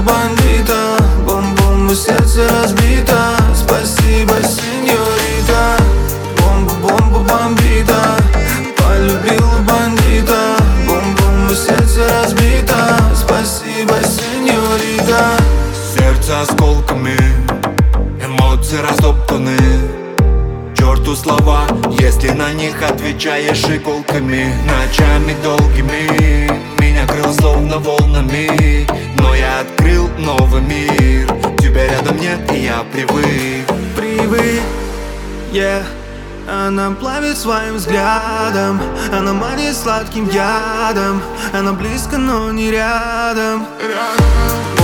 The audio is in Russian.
бандита. Бум-бум, и сердце разбито. Спасибо, сеньорита. Бомба бомбита. Полюбила бандита. Бум-бум, и сердце разбито. Спасибо, сеньорита. Сердце осколками, эмоции растоптаны. Черту слова, если на них отвечаешь иголками. Ночами долгими меня крыло словно волнами, но я открыл новый мир. Тебя рядом нет, и я привык. Она плавит своим взглядом, она манит сладким ядом. Она близко, но не рядом.